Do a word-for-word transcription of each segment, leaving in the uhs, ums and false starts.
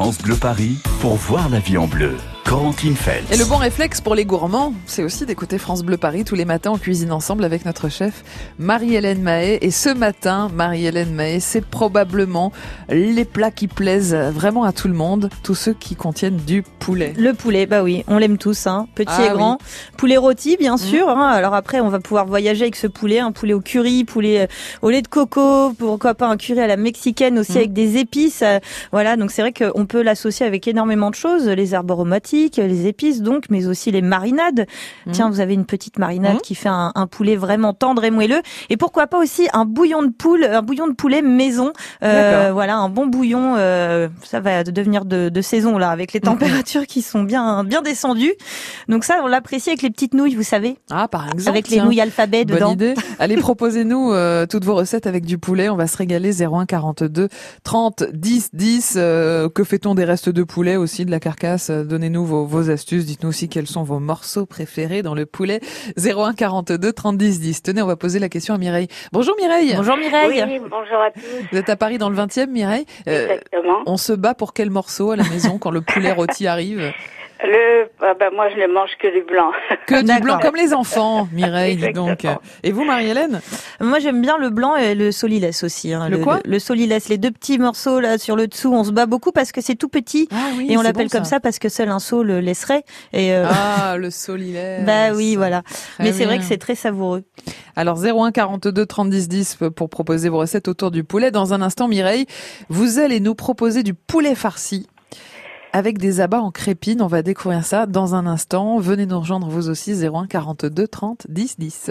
France Bleu Paris pour voir la vie en bleu. Corentine Feltz. Et le bon réflexe pour les gourmands, c'est aussi d'écouter France Bleu Paris tous les matins. On cuisine ensemble avec notre chef Marie-Hélène Mahé. Et ce matin, Marie-Hélène Mahé, c'est probablement les plats qui plaisent vraiment à tout le monde, tous ceux qui contiennent du poulet. Le poulet, bah oui, on l'aime tous, hein, petit ah, et grand. Oui. Poulet rôti, bien sûr. Mmh. Hein. Alors après, on va pouvoir voyager avec ce poulet, un poulet au curry, poulet au lait de coco, pourquoi pas un curry à la mexicaine aussi mmh. avec des épices. Voilà, donc c'est vrai qu'on peut l'associer avec énormément de choses, les herbes aromatiques, les épices donc, mais aussi les marinades. Mmh. Tiens, vous avez une petite marinade mmh. qui fait un, un poulet vraiment tendre et moelleux. Et pourquoi pas aussi un bouillon de poule, un bouillon de poulet maison. Euh, voilà, un bon bouillon. Euh, ça va devenir de, de saison là, avec les températures mmh. qui sont bien bien descendues. Donc ça, on l'apprécie avec les petites nouilles, vous savez. Ah, par exemple. Avec tiens. les nouilles alphabet Bonne dedans. idée. Allez, proposez-nous euh, toutes vos recettes avec du poulet. On va se régaler. zéro un quarante-deux trente dix dix. Euh, que fait-on des restes de poulet aussi, de la carcasse? Donnez-nous vos, vos astuces. Dites-nous aussi quels sont vos morceaux préférés dans le poulet. zéro un quarante-deux trente dix dix. Tenez, on va poser la question à Mireille. Bonjour Mireille. Bonjour Mireille. Oui, bonjour à tous. Vous êtes à Paris dans le vingtième, Mireille. Euh, Exactement. On se bat pour quel morceau à la maison quand le poulet rôti arrive? Le, ah ben moi je ne mange que du blanc. Que du blanc, comme les enfants, Mireille, dis donc. Et vous, Marie-Hélène? Moi, j'aime bien le blanc et le solilès aussi. Hein. Le, le quoi? Le, le solilès, les deux petits morceaux là sur le dessous. On se bat beaucoup parce que c'est tout petit ah oui, et on l'appelle bon, ça. comme ça parce que seul un saule le laisserait. Et euh... Ah, le solilès. Bah oui, voilà. Très Mais bien. c'est vrai que c'est très savoureux. Alors zéro un quarante-deux trente dix dix pour proposer vos recettes autour du poulet. Dans un instant, Mireille, vous allez nous proposer du poulet farci avec des abats en crépine. On va découvrir ça dans un instant. Venez nous rejoindre vous aussi, zéro un quarante-deux trente dix dix.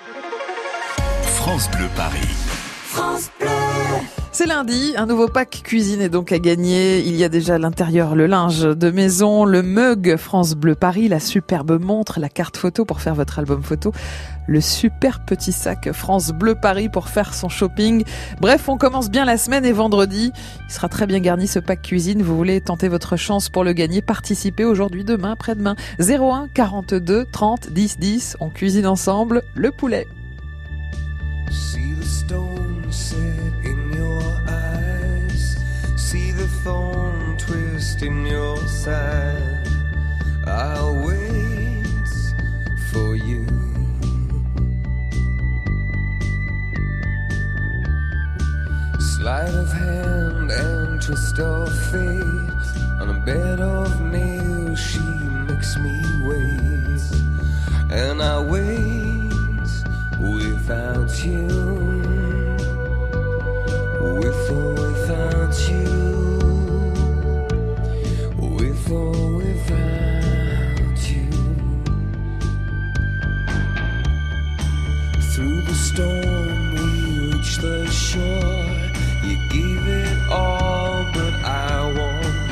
France Bleu Paris. France Bleu. C'est lundi, un nouveau pack cuisine est donc à gagner. Il y a déjà à l'intérieur le linge de maison, le mug France Bleu Paris, la superbe montre, la carte photo pour faire votre album photo, le super petit sac France Bleu Paris pour faire son shopping. Bref, on commence bien la semaine et vendredi, il sera très bien garni ce pack cuisine. Vous voulez tenter votre chance pour le gagner, participez aujourd'hui, demain, après-demain. zéro un quarante-deux trente dix dix, on cuisine ensemble le poulet. See the stone set in your eyes, see the thorn twist in your side. I'll wait for you. Sleight of hand and twist of fate, on a bed of nails she makes me wait, and I wait without you, with or without you, with or without you. Through the storm we reach the shore. You gave it all, but I want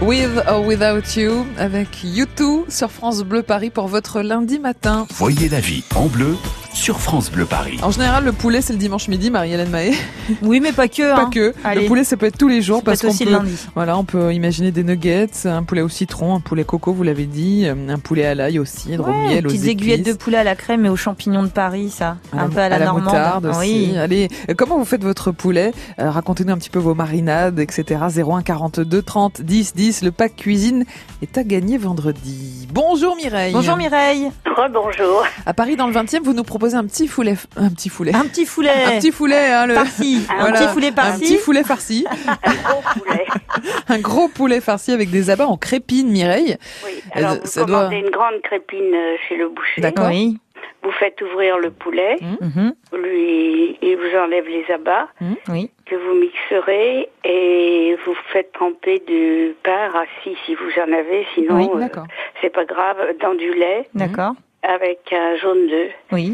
With or Without You avec U deux sur France Bleu Paris pour votre lundi matin. Voyez la vie en bleu sur France Bleu Paris. En général, le poulet, c'est le dimanche midi, Marie-Hélène Mahé. Oui, mais pas que. Pas hein. que. Allez. Le poulet, ça peut être tous les jours Ça parce peut être qu'on aussi peut, le lundi. voilà, on peut imaginer des nuggets, un poulet au citron, un poulet coco, vous l'avez dit, un poulet à l'ail aussi, de Ouais, miel aux petites épices. aiguillettes de poulet à la crème et aux champignons de Paris, ça. À un peu à la, à la normande. moutarde aussi. Oui. Allez, euh, comment vous faites votre poulet euh, Racontez-nous un petit peu vos marinades, et cetera. zéro un quarante-deux trente dix dix. Le pack cuisine est à gagner vendredi. Bonjour Mireille. Bonjour Mireille. Rebonjour. À Paris, dans le vingtième, vous nous proposez un petit poulet, un petit poulet, Un petit poulet. un petit poulet, hein, le farci. Un voilà, petit poulet un farci. petit poulet farci, Un gros poulet. un gros poulet farci avec des abats en crépine, Mireille. Oui. Alors, Euh, vous ça commandez doit- une grande crépine euh, chez le boucher. D'accord. Oui. Vous faites ouvrir le poulet. Mhm. Lui, il vous enlève les abats Oui. que vous mixerez et vous faites tremper du pain rassis si vous en avez. Sinon, Oui, euh, d'accord. c'est pas grave. Dans du lait D'accord. avec un jaune d'œuf. Oui.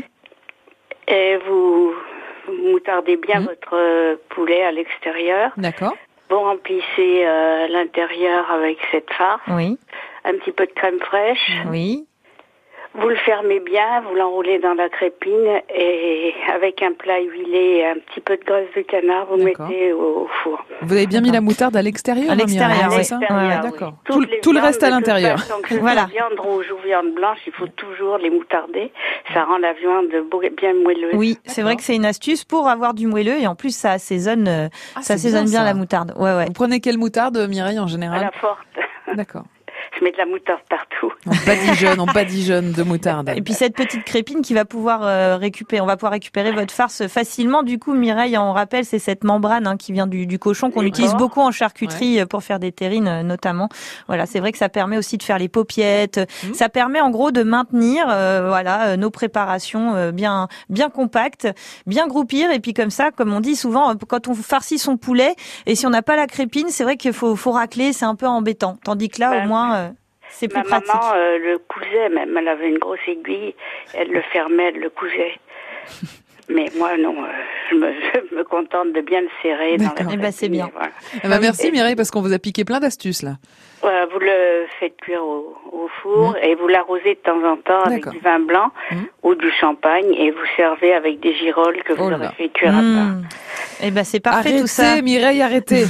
Et vous moutardez bien Mhm. votre euh, poulet à l'extérieur. D'accord. Vous remplissez euh, l'intérieur avec cette farce, Oui. un petit peu de crème fraîche. Oui. Vous le fermez bien, vous l'enroulez dans la crépine et avec un plat huilé et un petit peu de graisse de canard, vous D'accord. mettez au, au four. Vous avez bien mis la moutarde à l'extérieur, À hein, l'extérieur, Mireille, oui. c'est ça l'extérieur, Ouais, oui. d'accord. Toutes Tout- les tout le viandes, reste à de toute l'intérieur. façon, que ce soit Voilà. viande rouge ou viande blanche, il faut toujours les moutarder. Ça rend la viande beau- bien moelleuse. Oui, c'est vrai que c'est une astuce pour avoir du moelleux et en plus ça assaisonne, euh, Ah, ça c'est assaisonne bien, bien ça. la moutarde. Ouais, ouais. Vous prenez quelle moutarde, Mireille, en À général la forte. D'accord. Je mets de la moutarde partout. On badigeonne, on badigeonne de moutarde. Et puis cette petite crépine qui va pouvoir euh, récupérer, on va pouvoir récupérer votre farce facilement. Du coup, Mireille, on rappelle, c'est cette membrane hein, qui vient du, du cochon qu'on D'accord. utilise beaucoup en charcuterie euh, pour faire des terrines euh, notamment. Voilà, c'est vrai que ça permet aussi de faire les paupiettes. Mmh. Ça permet en gros de maintenir, euh, voilà, euh, nos préparations euh, bien, bien compactes, bien groupir. Et puis comme ça, comme on dit souvent, euh, quand on farcit son poulet et si on n'a pas la crépine, c'est vrai qu'il faut, faut racler, c'est un peu embêtant. Tandis que là, Bah, au moins, euh, c'est plus Ma pratique. maman euh, le cousait même. Elle avait une grosse aiguille. Elle le fermait, elle le cousait. Mais moi, non. euh, je, me, je me contente de bien le serrer dans la D'accord. Eh ben, c'est crépine, bien. et voilà. Eh ben, merci Et- Mireille, parce qu'on vous a piqué plein d'astuces là. Voilà, vous le faites cuire au, au four et vous l'arrosez de temps en temps avec D'accord. du vin blanc Mmh. ou du champagne et vous servez avec des girolles que vous Oh là. aurez fait cuire à part. Mmh. Eh ben c'est parfait arrêtez, tout ça. Mireille, arrêtez.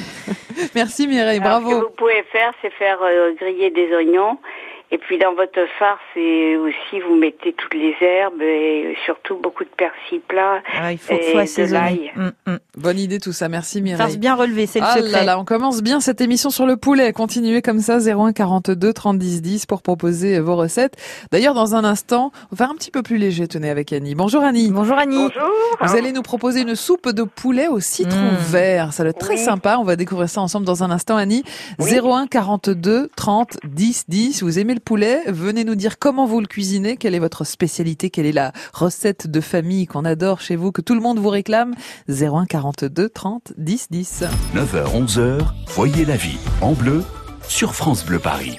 Merci Mireille, Alors, bravo. ce que vous pouvez faire, c'est faire euh, griller des oignons. Et puis dans votre farce, et aussi vous mettez toutes les herbes et surtout beaucoup de persil plat. Ah, il faut, et faut de assaisonner. l'ail. Mmh, mmh. Bonne idée tout ça, merci Mireille. Farce bien relevée, c'est le Ah secret. là là, on commence bien cette émission sur le poulet. Continuez comme ça, zéro un quarante-deux trente dix dix pour proposer vos recettes. D'ailleurs, dans un instant, on va faire un petit peu plus léger, tenez, avec Annie. Bonjour Annie. Bonjour Annie. Bonjour. Vous allez nous proposer une soupe de poulet au citron Mmh. vert. Ça va être très Oui. sympa. On va découvrir ça ensemble dans un instant, Annie. Oui. zéro un quarante-deux trente dix dix. Vous aimez le poulet? Venez nous dire comment vous le cuisinez. Quelle est votre spécialité? Quelle est la recette de famille qu'on adore chez vous, que tout le monde vous réclame? zéro un quarante-deux trente dix dix. neuf heures onze heures, voyez la vie en bleu sur France Bleu Paris.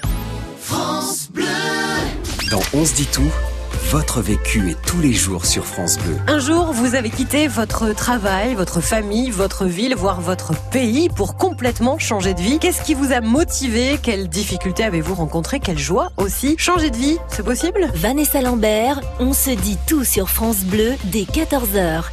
Dans On se dit tout, votre vécu est tous les jours sur France Bleu. Un jour, vous avez quitté votre travail, votre famille, votre ville, voire votre pays pour complètement changer de vie. Qu'est-ce qui vous a motivé? Quelles difficultés avez-vous rencontrées? Quelle joie aussi? Changer de vie, c'est possible? Vanessa Lambert, on se dit tout sur France Bleu dès quatorze heures.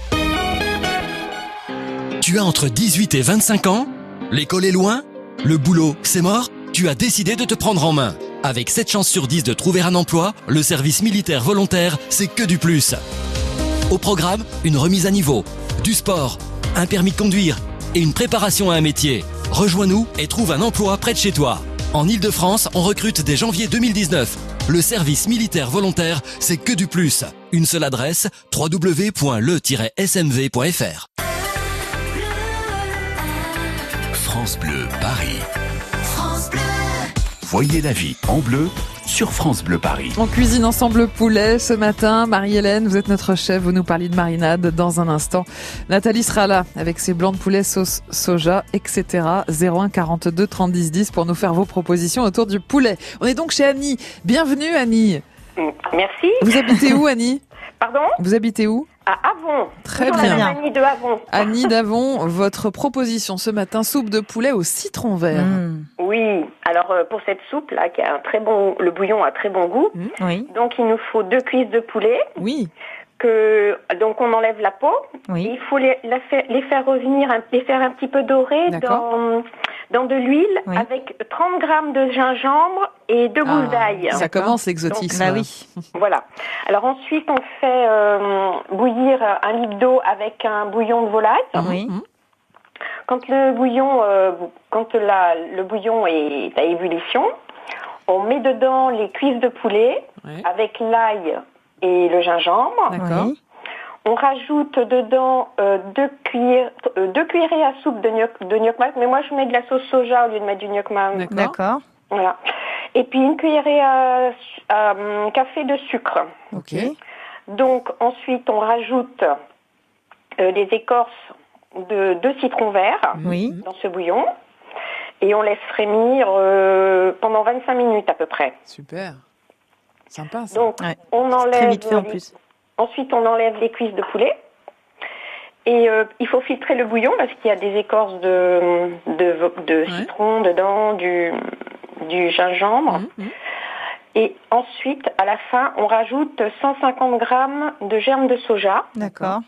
Tu as entre dix-huit et vingt-cinq ans? L'école est loin? Le boulot, c'est mort? Tu as décidé de te prendre en main. Avec sept chances sur dix de trouver un emploi, le service militaire volontaire, c'est que du plus. Au programme, une remise à niveau, du sport, un permis de conduire et une préparation à un métier. Rejoins-nous et trouve un emploi près de chez toi. En Ile-de-France, on recrute dès janvier deux mille dix-neuf. Le service militaire volontaire, c'est que du plus. Une seule adresse, w w w point le tiret s m v point f r. France Bleu Paris. Voyez la vie en bleu sur France Bleu Paris. On cuisine ensemble le poulet ce matin. Marie-Hélène, vous êtes notre chef, vous nous parlez de marinade dans un instant. Nathalie sera là avec ses blancs de poulet, sauce soja, et cetera. zéro un quarante-deux trente dix dix pour nous faire vos propositions autour du poulet. On est donc chez Annie. Bienvenue Annie. Merci. Vous habitez où Annie? Pardon? Vous habitez où? À Avon. Très Toujours bien. la même Annie de Avon. Annie d'Avon, votre proposition ce matin, soupe de poulet au citron vert. Mmh. Oui. Alors euh, pour cette soupe là, qui a un très bon, le bouillon a très bon goût. Mmh. Oui. Donc il nous faut deux cuisses de poulet. Oui. Que donc on enlève la peau. Oui. Et il faut les, la faire, les faire revenir, un- les faire un petit peu dorés D'accord. dans dans de l'huile Oui. avec trente grammes de gingembre et deux gousses d'ail. Ah, ça commence l'exotisme. Bah oui. Voilà. Alors ensuite, on fait euh, bouillir un litre d'eau avec un bouillon de volaille. Oui. Mmh. Quand le bouillon, euh, quand la, le bouillon est à ébullition, on met dedans les cuisses de poulet Ouais. avec l'ail et le gingembre. D'accord. Oui. On rajoute dedans euh, deux cuillères, euh, deux cuillerées à soupe de gnoc, de gnocchi, mais moi je mets de la sauce soja au lieu de mettre du gnocchi. D'accord. D'accord. Voilà. Et puis une cuillerée à, à, euh, café de sucre. Ok. Donc ensuite on rajoute euh, les écorces de deux citrons verts Oui. dans ce bouillon et on laisse frémir euh, pendant vingt-cinq minutes à peu près. Super. Sympa ça. Donc Ouais. on enlève Très vite fait en les- plus. Ensuite on enlève les cuisses de poulet et euh, il faut filtrer le bouillon parce qu'il y a des écorces de de, de Ouais. citron dedans, du du gingembre. Mmh, mmh. Et ensuite, à la fin, on rajoute cent cinquante grammes de germes de soja D'accord.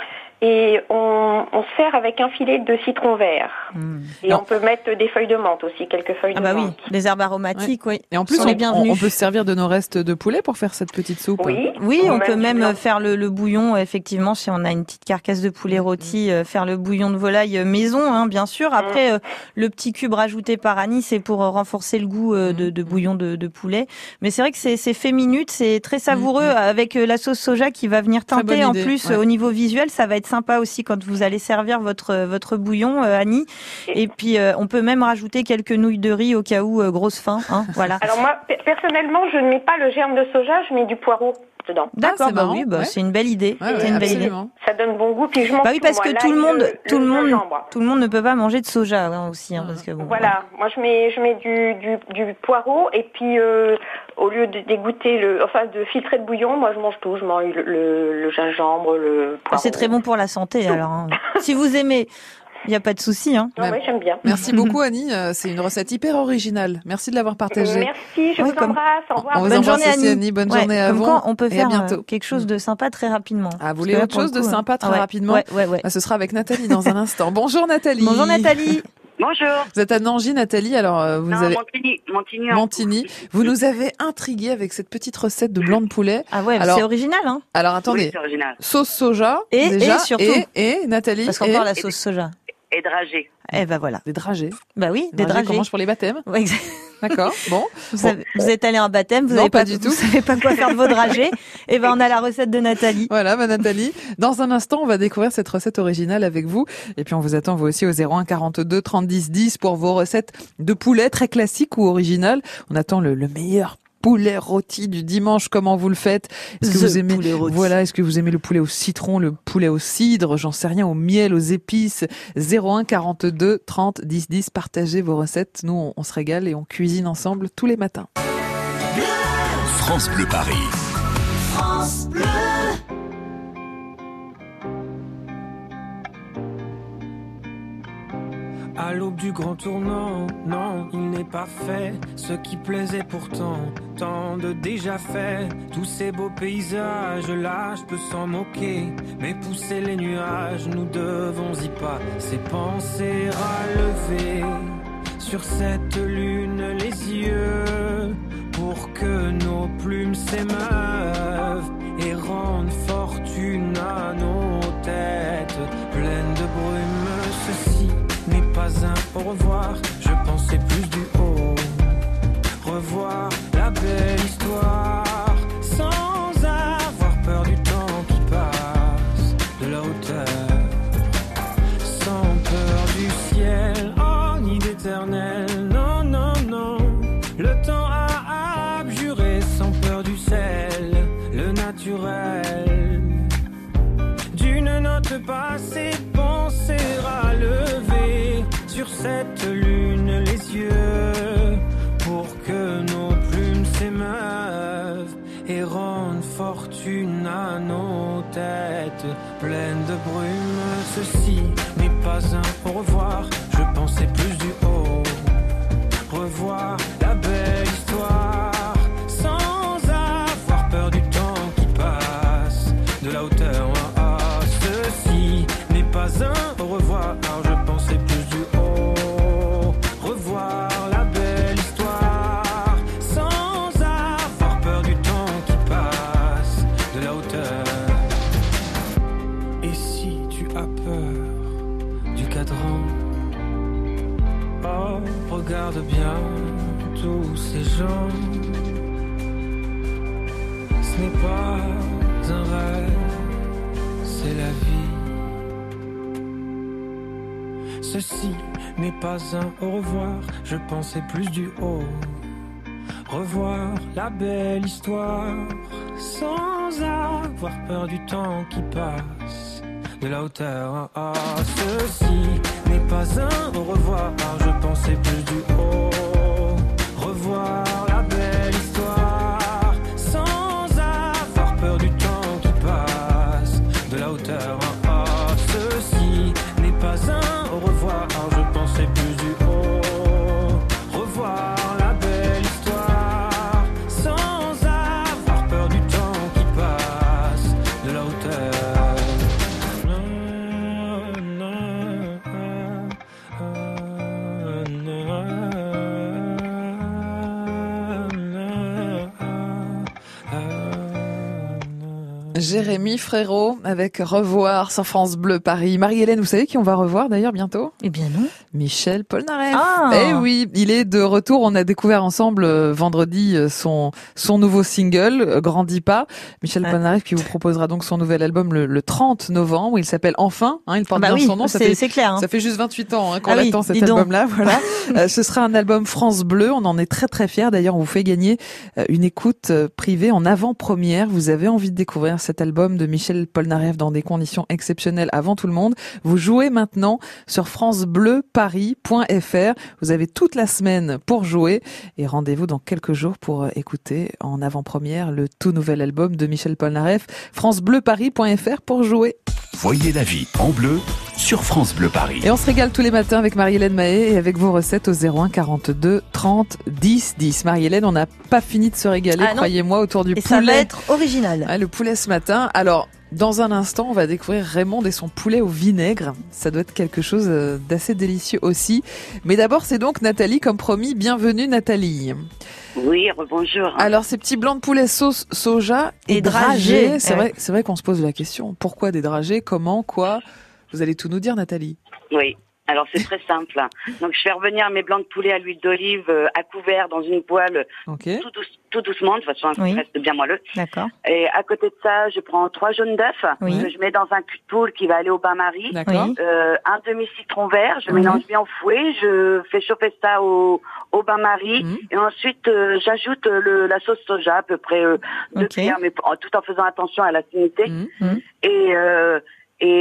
et on, on sert avec un filet de citron vert. Mmh. Et Non. on peut mettre des feuilles de menthe aussi, quelques feuilles Ah de bah oui, menthe. les herbes aromatiques, oui. Et en plus, sont on, les on, bienvenus. on peut se servir de nos restes de poulet pour faire cette petite soupe. Oui, Oui, on peut du même blanc. faire le, le bouillon, effectivement, si on a une petite carcasse de poulet rôti, euh, faire le bouillon de volaille euh, maison, hein, bien sûr. Après, euh, le petit cube rajouté par Annie, c'est pour euh, renforcer le goût euh, de, de bouillon de, de poulet. Mais c'est vrai que c'est c'est fait minute, c'est très savoureux, avec euh, la sauce soja qui va venir Très teinter. bonne En idée, plus, ouais. euh, au niveau visuel, ça va être sympa aussi quand vous allez servir votre votre bouillon, euh, Annie. Et puis, euh, on peut même rajouter quelques nouilles de riz au cas où, euh, grosse faim. Hein, voilà. Alors moi, pe- personnellement, je ne mets pas le germe de soja, je mets du poireau dedans. D'accord, c'est bah marrant, oui, bah, ouais. c'est une belle idée. Ouais, ouais, c'est une belle idée. absolument. Ça donne bon goût, puis je mange Bah oui, tout, parce moi, que l'ail, tout le monde, le- tout le monde, gingembre. tout le monde ne peut pas manger de soja hein, aussi, hein, parce que bon. Voilà, moi je mets je mets du du, du poireau et puis euh, au lieu de dégoûter le, enfin de filtrer le bouillon, moi je mange tout, je mange le, le, le gingembre, le poireau. C'est très bon pour la santé. Alors, hein. Si vous aimez, il y a pas de souci. Hein. Non, ouais, j'aime bien. Merci beaucoup Annie, Euh, c'est une recette hyper originale. Merci de l'avoir partagée. Merci, je Oui, vous comme- embrasse, au revoir. On vous Bonne embrasse journée, aussi Annie. Annie, bonne Ouais, journée à comme vous. quoi, on peut et à faire bientôt. euh, quelque chose de sympa très rapidement. Ah, vous Parce voulez que là, autre pour le chose de coup, sympa très ouais, rapidement Ouais, ouais, ouais. Bah, ce sera avec Nathalie dans un instant. Bonjour Nathalie. Bonjour Nathalie. Bonjour. Vous êtes à Nangy Nathalie, alors euh, vous non, avez Montigny. Montigny. Montigny. Vous nous avez intrigué avec cette petite recette de blanc de poulet. Ah ouais, Alors- c'est original, hein. Alors attendez, Oui, c'est original. sauce soja Et- déjà, et surtout- et, et Nathalie, Parce qu'on et parle la sauce soja. Et dragé. Eh ben voilà. des dragées. Bah oui, des Dragées qu'on dragées. mange pour les baptêmes. Ouais, exact. D'accord. Bon. Vous, Bon. avez- vous êtes allé à un baptême, vous Non, avez pas pas, du vous tout. savez pas quoi faire de vos dragées. Et ben on a la recette de Nathalie. Voilà, ma Nathalie. Dans un instant, on va découvrir cette recette originale avec vous. Et puis, on vous attend, vous aussi, au zéro un quarante-deux trente dix dix pour vos recettes de poulet très classiques ou originales. On attend le, le meilleur poulet rôti du dimanche. Comment vous le faites? Est-ce que The vous aimez, poulet rôti. voilà, est-ce que vous aimez le poulet au citron, le poulet au cidre, j'en sais rien, au miel, aux épices? zéro un quarante-deux trente dix dix. Partagez vos recettes. Nous, on, on se régale et on cuisine ensemble tous les matins. France Bleu Paris. À l'aube du grand tournant, non, il n'est pas fait ce qui plaisait pourtant, tant de déjà fait. Tous ces beaux paysages, là je peux s'en moquer, mais pousser les nuages, nous devons y passer, penser à lever sur cette lune les yeux, pour que nos plumes s'émeuvent et rendent fortune à nos têtes pleines de brume. Ceci n'est pas un au revoir, je pensais plus du haut. Revoir la belle histoire sans avoir peur du temps qui passe, de la hauteur, sans peur du ciel, oh ni d'éternel, non, non, non. Le temps a abjuré sans peur du sel, le naturel. D'une note passée, penser à lever sur cette lune les yeux, pour que nos plumes s'émeuvent et rendent fortune à nos têtes pleines de brume. Ceci n'est pas un au revoir, je pensais plus du haut. Revoir la belle histoire sans avoir peur du temps qui passe, de la hauteur. Ah, ah, ceci n'est pas un au revoir, je pensais plus du haut. Revoir la belle histoire sans avoir peur du temps qui passe, de la hauteur. Et si tu as peur du cadran, oh, regarde bien tous ces gens. Ce n'est pas un rêve, c'est la vie. Ceci n'est pas un au revoir, je pensais plus du haut. Revoir la belle histoire sans avoir peur du temps qui passe, de la hauteur. Ah, ah, ceci n'est pas un au revoir, je pensais plus du haut. Revoir la belle histoire sans avoir peur du temps qui passe, de la hauteur. Ah, ah, ceci n'est pas un au revoir, je pensais plus du haut. Revoir la belle histoire sans avoir peur du temps qui passe, de la hauteur. Jérémy Frérot avec Revoir sur France Bleu Paris. Marie-Hélène, vous savez qui on va revoir d'ailleurs bientôt ? Eh bien non. Michel Polnareff. Ah. Eh oui, il est de retour. On a découvert ensemble euh, vendredi euh, son son nouveau single euh, Grandis pas. Michel ouais. Polnareff qui vous proposera donc son nouvel album le, le trente novembre. Il s'appelle Enfin. Hein, il porte bah bien oui, son nom. Ça c'est, fait, c'est clair. Hein. Ça fait juste vingt-huit ans hein, qu'on ah attend oui, cet album-là. Voilà. euh, ce sera un album France Bleu. On en est très très fiers. D'ailleurs, on vous fait gagner euh, une écoute euh, privée en avant-première. Vous avez envie de découvrir cet album de Michel Polnareff dans des conditions exceptionnelles avant tout le monde. Vous jouez maintenant sur francebleuparis point f r. Vous avez toute la semaine pour jouer et rendez-vous dans quelques jours pour écouter en avant-première le tout nouvel album de Michel Polnareff. francebleuparis point f r pour jouer. Voyez la vie en bleu sur France Bleu Paris. Et on se régale tous les matins avec Marie-Hélène Mahé et avec vos recettes au zéro un quarante-deux trente dix dix. Marie-Hélène, on n'a pas fini de se régaler, ah croyez-moi, autour du et poulet. Et ça va être original. Ah, le poulet ce matin. Alors, dans un instant, on va découvrir Raymond et son poulet au vinaigre. Ça doit être quelque chose d'assez délicieux aussi. Mais d'abord, c'est donc Nathalie, comme promis. Bienvenue Nathalie. Oui, bonjour. Alors, ces petits blancs de poulet sauce soja et, et dragées, dragées. C'est, vrai, c'est vrai qu'on se pose la question. Pourquoi des dragées ? Comment ? Quoi ? Vous allez tout nous dire, Nathalie. Oui. Alors c'est très simple. Donc je fais revenir mes blancs de poulet à l'huile d'olive euh, à couvert dans une poêle okay. tout, douce, tout doucement, de toute façon il oui. reste bien moelleux. D'accord. Et à côté de ça, je prends trois jaunes d'œufs oui. que je mets dans un cul de poule qui va aller au bain-marie. D'accord. Euh, un demi-citron vert, je oui. mélange bien au fouet, je fais chauffer ça au, au bain-marie mmh. et ensuite euh, j'ajoute le, la sauce soja à peu près euh, deux okay. cuillères, mais tout en faisant attention à l'acidité. Mmh. Et, euh, et,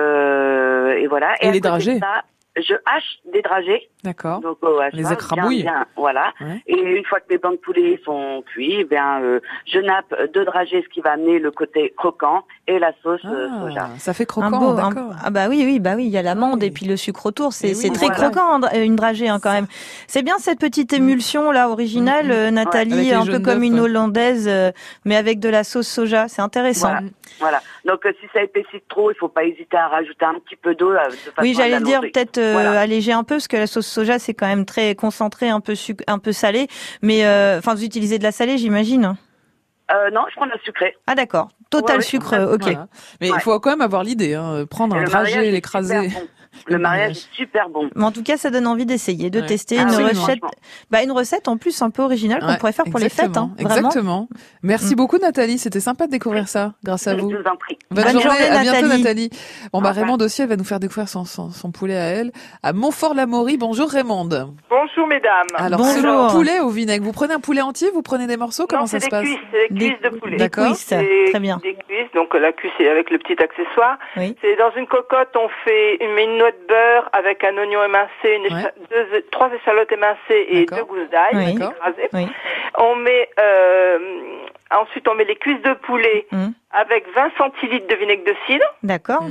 euh, et voilà. Et, et les dragées. Je hache des dragées. D'accord. Donc, oh, hache les écrabouilles. Bien, bien, voilà. Ouais. Et une fois que mes blancs de poulet sont cuits, bien, euh, je nappe deux dragées, ce qui va amener le côté croquant et la sauce ah, euh, soja. Ça fait croquant, un beau, d'accord. Un, ah bah oui, oui, bah oui, il y a l'amande oui. et puis le sucre autour. C'est, c'est oui, très voilà. croquant, une dragée hein, quand même. C'est bien cette petite émulsion là originale, mmh. euh, Nathalie, ouais, un peu comme une hollandaise, euh, mais avec de la sauce soja. C'est intéressant. Voilà. voilà. Donc euh, si ça épaissit trop, il faut pas hésiter à rajouter un petit peu d'eau. Euh, de façon oui, j'allais dire peut-être euh, voilà. alléger un peu parce que la sauce soja c'est quand même très concentré, un peu sucre, un peu salé. Mais enfin, euh, vous utilisez de la salée, j'imagine. Euh, non, je prends de la sucrée. Ah d'accord, total ouais, sucre, ouais, ok. Voilà. Mais il ouais. faut quand même avoir l'idée, hein. Prendre un dragé, l'écraser. Le mariage est super bon. Mais en tout cas, ça donne envie d'essayer, de ouais. tester ah, une oui, recette, bah une recette en plus un peu originale qu'on ouais, pourrait faire pour les fêtes, hein, vraiment. Exactement. Merci mmh. beaucoup Nathalie, c'était sympa de découvrir ça, grâce à vous. Je vous en prie. Bonne, Bonne journée, journée, à bientôt Nathalie. Nathalie. Bon bah Raymond aussi, elle va nous faire découvrir son, son, son poulet à elle, à Montfort-l'Amaury. Bonjour Raymond. Bonjour mesdames. Alors Bonjour. c'est le poulet au vinaigre. Vous prenez un poulet entier, vous prenez des morceaux, comment non, ça se passe? Cuisses, c'est des cuisses de poulet. D'accord. Des cuisses, très bien. Des cuisses, donc la cuisse est avec le petit accessoire. Oui. C'est dans une cocotte, on fait, on met une noix de beurre avec un oignon émincé, une écha- deux, trois échalotes émincées et D'accord. deux gousses d'ail Oui. écrasées. Oui. On met euh, ensuite on met les cuisses de poulet Mmh. avec vingt centilitres de vinaigre de cidre. D'accord.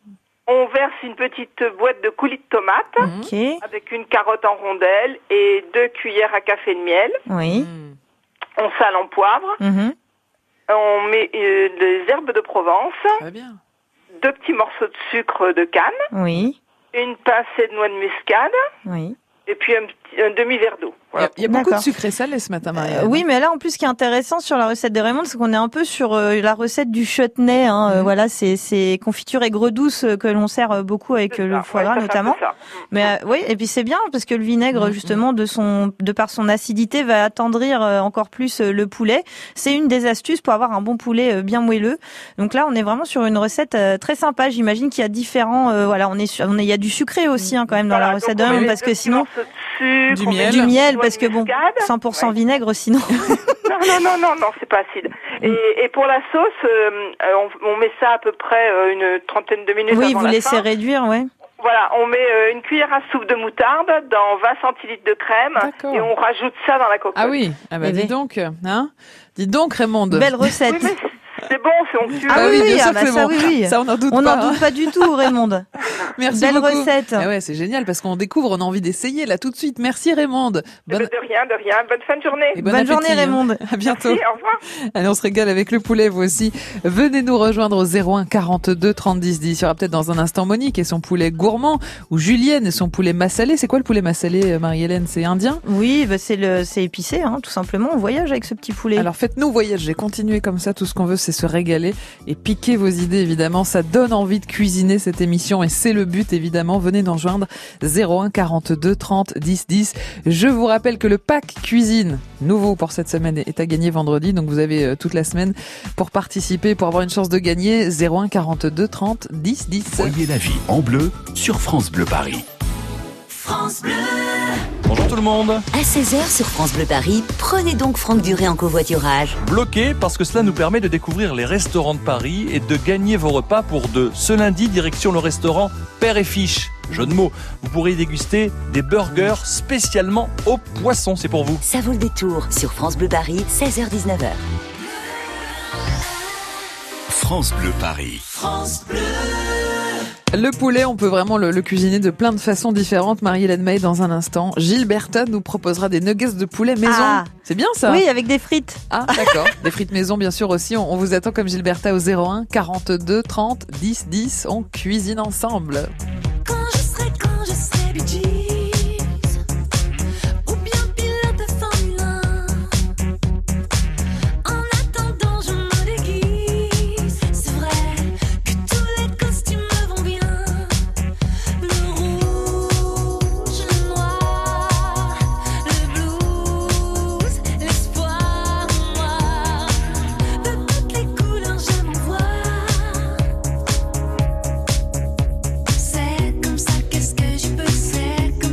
On verse une petite boîte de coulis de tomates Ok. avec une carotte en rondelles et deux cuillères à café de miel. Oui. On sale en poivre. Mhm. On met euh, des herbes de Provence. Très bien. Deux petits morceaux de sucre de canne. Oui. Une pincée de noix de muscade. Oui. Et puis un, petit, un demi-verre d'eau. Voilà. Il y a beaucoup de D'accord. sucré salé ce matin, Marie. Euh, oui, mais là, en plus, ce qui est intéressant sur la recette de Raymond, c'est qu'on est un peu sur euh, la recette du chutney. Hein, euh, voilà, c'est c'est confiture aigre douce euh, que l'on sert euh, beaucoup avec euh, le foie gras Ouais, ça fait un peu notamment. ça. Mais euh, oui, et puis c'est bien parce que le vinaigre, justement, de son, de par son acidité, va attendrir euh, encore plus euh, le poulet. C'est une des astuces pour avoir un bon poulet euh, bien moelleux. Donc là, on est vraiment sur une recette euh, très sympa. J'imagine qu'il y a différents. Euh, voilà, on est, sur, on est, il y a du sucré aussi hein, quand même dans Voilà, la recette de donc on met Raymond les parce deux que petits sinon morceaux de sucre, Du on met miel. du des miel noix parce de que bon, muscade. cent pour cent Ouais. vinaigre sinon. Non, non, non, non, non, c'est pas acide. Et, et pour la sauce, euh, on, on met ça à peu près euh, une trentaine de minutes Oui, avant vous la laissez fin. réduire, ouais. Voilà, on met euh, une cuillère à soupe de moutarde dans vingt centilitres de crème D'accord. et on rajoute ça dans la cocotte. Ah oui, ah bah Eh dis ben. donc, hein. Dis donc, Raymond. Belle recette. Oui, mais c'est bon, c'est onctueux. Ah Bah oui, oui, oui, bien ah sûr bah que c'est ça, bon. oui, oui. Ça, on n'en doute On pas. n'en doute pas du tout, Raymond. Merci Belle beaucoup. recette. Ah ouais, c'est génial parce qu'on découvre, on a envie d'essayer là tout de suite. Merci Raymond. Eh ben, Bonne, de rien, de rien. Bonne fin de journée. et bon Bonne journée, appétit, hein. Raymond. À bientôt. Merci, au revoir. Allez, on se régale avec le poulet, vous aussi. Venez nous rejoindre au zéro un quarante-deux trente dix dix. Il y aura peut-être dans un instant Monique et son poulet gourmand ou Julienne et son poulet massalé. C'est quoi le poulet massalé, Marie-Hélène? C'est indien? Oui, bah c'est le, c'est épicé, hein, tout simplement. On voyage avec ce petit poulet. Alors faites-nous voyager, continuez comme ça, tout ce qu'on veut c'est se régaler et piquer vos idées évidemment, ça donne envie de cuisiner cette émission et c'est le but évidemment, venez nous rejoindre zéro un quarante-deux trente dix dix. Je vous rappelle que le pack cuisine nouveau pour cette semaine est à gagner vendredi, donc vous avez euh, toute la semaine pour participer, pour avoir une chance de gagner. Zéro un quarante-deux trente dix dix. Voyez la vie en bleu sur France Bleu Paris. France Bleu. Bonjour tout le monde. À seize heures sur France Bleu Paris, prenez donc Franck Duré en covoiturage. Bloqué parce que cela nous permet de découvrir les restaurants de Paris et de gagner vos repas pour deux. Ce lundi, direction le restaurant Père et Fiche. Jeu de mots, vous pourrez y déguster des burgers spécialement au poisson, c'est pour vous. Ça vaut le détour sur France Bleu Paris, seize heures dix-neuf heures. France Bleu Paris. France Bleu. Le poulet, on peut vraiment le, le cuisiner de plein de façons différentes. Marie-Hélène May dans un instant. Gilberta nous proposera des nuggets de poulet maison. Ah. C'est bien ça? Oui, avec des frites. Ah, d'accord. Des frites maison, bien sûr aussi. On, on vous attend comme Gilberta au zéro un quarante-deux trente dix dix. On cuisine ensemble. Quand je serai, quand je serai Bee Gees, ou bien pilote de Formule un. En attendant, je me déguise. C'est vrai que tous les costumes me vont bien. Le rouge, le noir, le blues, l'espoir noir. De toutes les couleurs, je m'envoie. C'est comme ça, qu'est-ce que je peux, c'est comme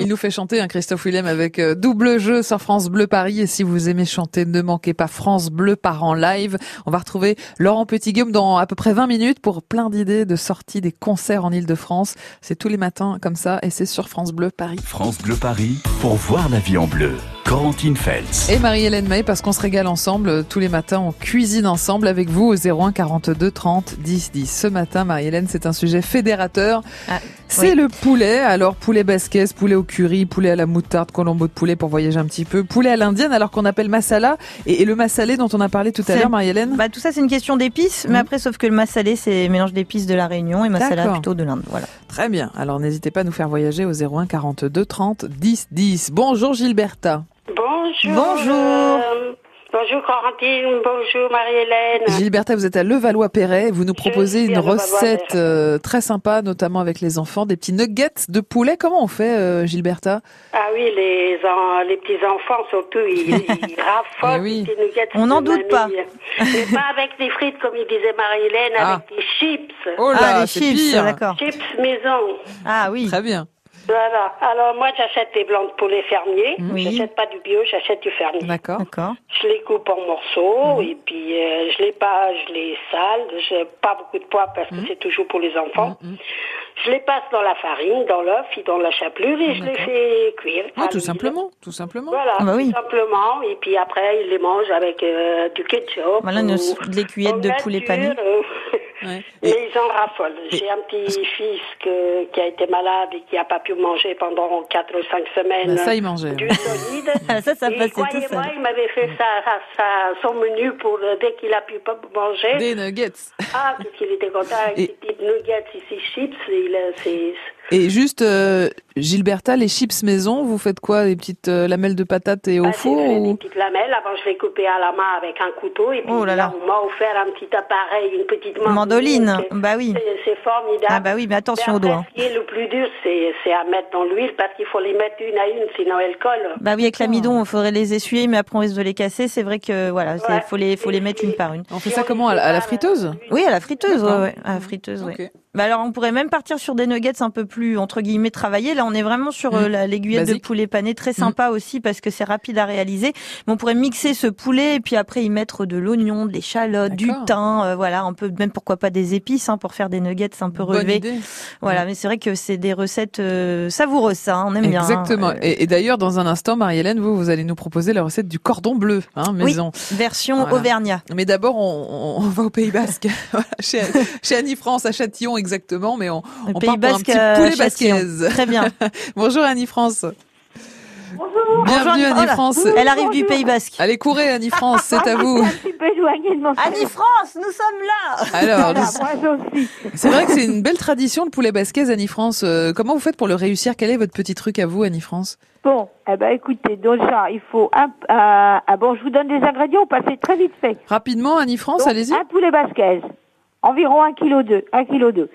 Il nous fait chanter, hein, Christophe Willem, avec euh, double jeu sur France Bleu Paris. Et si vous aimez chanter, ne manquez pas France Bleu part en live. On va retrouver Laurent Petit-Guillaume dans à peu près vingt minutes pour plein d'idées de sorties des concerts en Ile-de-France. C'est tous les matins comme ça et c'est sur France Bleu Paris. France Bleu Paris, pour voir la vie en bleu. Corentine Feltz. Et Marie-Hélène May, parce qu'on se régale ensemble euh, tous les matins, on cuisine ensemble avec vous au zéro un quarante-deux trente dix dix. Ce matin, Marie-Hélène, c'est un sujet fédérateur. Ah, c'est oui. le poulet. Alors, poulet basquez, poulet au curry, poulet à la moutarde, colombo de poulet pour voyager un petit peu, poulet à l'indienne, alors qu'on appelle masala. Et, et le massalé dont on a parlé tout à C'est- l'heure, Marie-Hélène. Bah, tout ça, c'est une question d'épices, mais après, sauf que le massalé, c'est mélange d'épices de la Réunion et masala D'accord. plutôt de l'Inde. Voilà. Très bien. Alors, n'hésitez pas à nous faire voyager au zéro un quarante-deux trente dix dix. Bonjour Gilberta. Bonjour. Bonjour. euh, bonjour Corentine, bonjour Marie-Hélène. Gilberta, vous êtes à Levallois-Perret. Vous nous proposez suis une à Levallois-Perret. recette euh, très sympa, notamment avec les enfants, des petits nuggets de poulet. Comment on fait, euh, Gilberta? Ah oui, les, en- les petits enfants surtout, ils, ils raffolent Eh oui. des petits nuggets On de n'en doute pas. mamie. Mais pas avec des frites comme il disait Marie-Hélène, Ah. avec des chips. Oh là, ah, les c'est chips, pire. d'accord. Chips maison. Ah oui. Très bien. Voilà. Alors moi j'achète des blancs de poulet fermiers. Oui. J'achète pas du bio, j'achète du fermier. D'accord. D'accord. Je les coupe en morceaux et puis euh, je les pas, je les sale. J'ai pas beaucoup de poids parce que c'est toujours pour les enfants. Je les passe dans la farine, dans l'œuf et dans la chapelure et je les fais cuire. Ah, à tout l'huile. simplement, tout simplement. Voilà, Ah bah oui. tout simplement. Et puis après, ils les mangent avec euh, du ketchup. Voilà, une- ou- des cuillettes ou de nature, poulet pané. euh, Ouais. Mais ils en raffolent. J'ai un petit-fils que- qui a été malade et qui n'a pas pu manger pendant quatre ou cinq semaines. Bah, ça, il mangeait. Du solide. Ah, ça, ça et passait tout croyez-moi, seul. il m'avait fait sa, sa- son menu pour euh, dès qu'il a pu pas manger. Des nuggets. Ah, qu'est-ce qu'il était content avec Et- ses petites nuggets et ses chips. Il, a- c'est- Et juste, euh, Gilberta, les chips maison, vous faites quoi? Des petites euh, lamelles de patates et au Bah, four j'ai fait ou... des petites lamelles. Avant, je les coupais à la main avec un couteau. Et puis Oh là là. on m'a offert un petit appareil, une petite Une mandoline. mandoline. Bah oui. C'est- C'est formidable. Ah bah oui, mais attention Mais au doigt. après, ce qui est le plus dur, c'est c'est à mettre dans l'huile parce qu'il faut les mettre une à une, sinon elles collent. Bah oui, avec l'amidon, il faudrait les essuyer, mais après on risque de les casser. C'est vrai que voilà, il Ouais. faut les, faut les mettre une par une. On fait ça comment? À la, à la friteuse? Oui, à la friteuse, ouais, D'accord. ouais, à la friteuse, ouais. Ok. Bah alors on pourrait même partir sur des nuggets un peu plus entre guillemets travaillés. Là, on est vraiment sur euh, Mmh. la l'aiguillette de Basique. poulet pané, très sympa aussi parce que c'est rapide à réaliser. Mais on pourrait mixer ce poulet et puis après y mettre de l'oignon, de l'échalote, du D'accord. thym, euh, voilà, un peu même pourquoi pas des épices hein, pour faire des nuggets un peu Bonne relevés. idée. Voilà, mais c'est vrai que c'est des recettes euh, savoureuses, ça, hein, on aime bien. hein. Exactement. Euh, Et, et d'ailleurs, dans un instant, Marie-Hélène, vous, vous allez nous proposer la recette du cordon bleu, hein, maison. Oui, version Voilà. Auvergnat. Mais d'abord, on, on, on va au Pays Basque, voilà, chez, chez Annie France, à Châtillon exactement, mais on, Le on Pays part pour un Basque petit à poulet Châtillon. basquez. Très bien. Bonjour Annie France. Bonjour. Bienvenue Bonjour, Annie oh là, France. Elle arrive du Pays Basque. Allez, courez Annie France, c'est à vous. Un petit peu éloigné de mon Annie France, nous sommes là. Alors, Voilà, nous- moi aussi. c'est vrai que c'est une belle tradition le poulet basquez, Annie France. Euh, comment vous faites pour le réussir? Quel est votre petit truc à vous, Annie France? Bon, eh ben écoutez, déjà, il faut un, un- ah bon, je vous donne des ingrédients, passez très vite fait. Rapidement, Annie France, Donc, allez-y. un poulet basquez, environ un kilo deux, un kilo deux.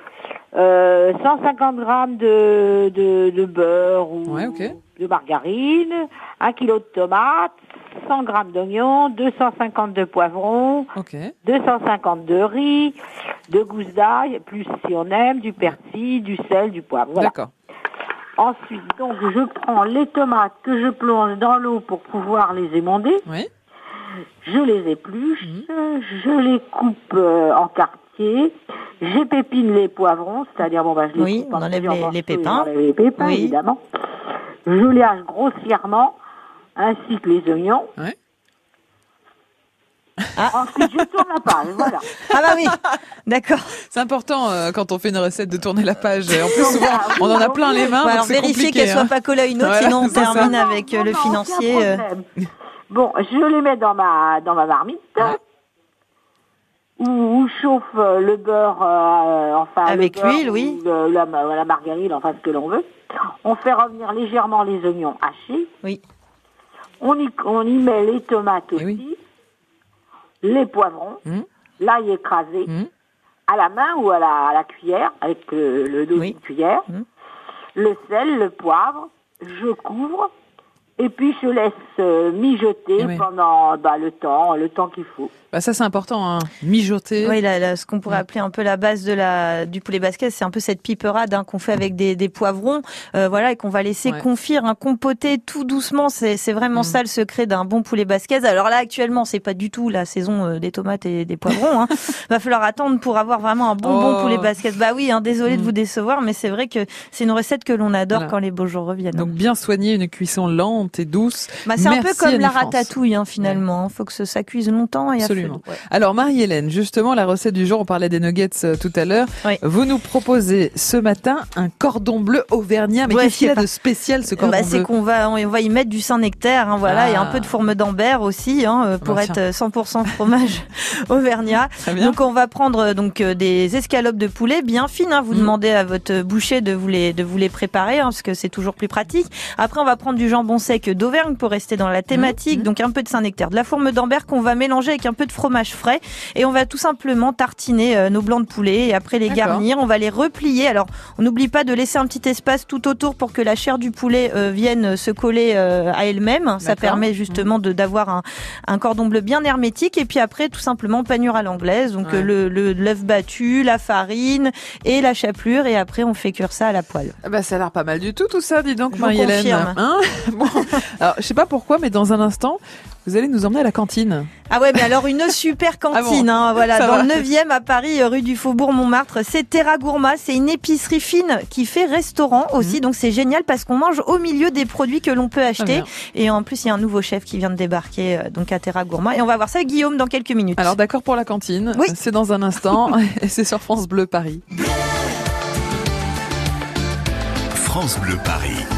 Euh, cent cinquante grammes de, de, de beurre ou Ouais, ok. de margarine, un kilo de tomates, cent grammes d'oignons, deux cent cinquante de poivrons, Ok. deux cent cinquante de riz, de gousses d'ail, plus si on aime, du persil, du sel, du poivre. Voilà. D'accord. Ensuite, donc, je prends les tomates que je plonge dans l'eau pour pouvoir les émonder. Oui. Je les épluche, je les coupe euh, en quartiers, j'épépine les poivrons, c'est-à-dire, bon, bah, je les Oui, coupe on en enlève plusieurs les- morceaux les et pépins. j'enlève les pépins, Oui. évidemment. Je les hache grossièrement, ainsi que les oignons. Ouais. Ensuite, je tourne la page, voilà. Ah bah oui, d'accord. C'est important euh, quand on fait une recette de tourner la page. Et en plus, souvent, on en a plein les mains. Ouais, donc alors c'est vérifiez compliqué, qu'elle soit hein. pas collée à une autre, Voilà, sinon on c'est ça. termine avec euh, le Non, non, financier. aucun euh. problème. Bon, je les mets dans ma dans ma marmite. Où, où chauffe euh, le beurre, euh, enfin Avec le beurre l'huile, ou oui. le- la, la margarine, enfin ce que l'on veut. On fait revenir légèrement les oignons hachés. Oui. On y, on y met les tomates aussi, oui. les poivrons, Mmh. l'ail écrasé, Mmh. à la main ou à la, à la cuillère, avec euh, le dos Oui. d'une cuillère, Mmh. le sel, le poivre, je couvre, et puis je laisse euh, mijoter Eh oui. pendant bah, le temps, le temps qu'il faut. Bah ça c'est important, hein. Mijoter. Oui, là, là, ce qu'on pourrait appeler un peu la base de la du poulet basquez, c'est un peu cette piperade hein, qu'on fait avec des, des poivrons, euh, voilà, et qu'on va laisser Ouais. confire, hein, compoter tout doucement. C'est, c'est vraiment Mm. ça le secret d'un bon poulet basquez. Alors là, actuellement, c'est pas du tout la saison euh, des tomates et des poivrons. Hein. Va falloir attendre pour avoir vraiment un bon Oh. bon poulet basquez. Bah oui, hein, désolé Mm. de vous décevoir, mais c'est vrai que c'est une recette que l'on adore Voilà. quand les beaux jours reviennent. Donc bien soigner, une cuisson lente et douce. Bah, c'est un peu Merci, comme la Annie-France. ratatouille hein, finalement. Il faut que ça, ça cuise longtemps et à feu Absolument. doux. Ouais. Alors Marie-Hélène, justement la recette du jour, on parlait des nuggets euh, tout à l'heure. Oui. Vous nous proposez ce matin un cordon bleu auvergnat. Mais Ouais, qu'est-ce qu'il je a sais de pas. spécial ce cordon Bah, bleu c'est qu'on va, on va y mettre du Saint-Nectaire, hein, voilà, Ah. et un peu de fourme d'Ambert aussi, hein, euh, pour Bah, être tiens. euh, cent pour cent fromage auvergnat. Très bien. Donc on va prendre euh, donc euh, des escalopes de poulet bien fines. Hein, vous Mm. demandez à votre boucher de vous les de vous les préparer, hein, parce que c'est toujours plus pratique. Après on va prendre du jambon sec d'Auvergne pour rester dans la thématique. Mm. Donc un peu de Saint-Nectaire, de la fourme d'Ambert qu'on va mélanger avec un peu de fromage frais, et on va tout simplement tartiner euh, nos blancs de poulet et après les D'accord. garnir. On va les replier. Alors on n'oublie pas de laisser un petit espace tout autour pour que la chair du poulet euh, vienne se coller euh, à elle-même. Ça D'accord. permet justement de d'avoir un, un cordon bleu bien hermétique. Et puis après, tout simplement panure à l'anglaise. Donc Ouais. euh, le le- l'œuf battu, la farine et la chapelure. Et après, on fait cuire ça à la poêle. Ah bah, ça a l'air pas mal du tout, tout ça, dis donc, Je vous Marie-Hélène. confirme. Hein Bon. Alors, je sais pas pourquoi, mais dans un instant, vous allez nous emmener à la cantine. Ah ouais, mais alors une super cantine, Ah bon hein, voilà, Ça dans va. le neuvième à Paris, rue du Faubourg Montmartre. C'est Terra Gourma, c'est une épicerie fine qui fait restaurant aussi, donc c'est génial parce qu'on mange au milieu des produits que l'on peut acheter. bien. Et en plus, il y a un nouveau chef qui vient de débarquer euh, donc à Terra Gourma, et on va voir ça avec Guillaume dans quelques minutes. Alors d'accord pour la cantine, Oui. c'est dans un instant, et c'est sur France Bleu Paris. France Bleu Paris.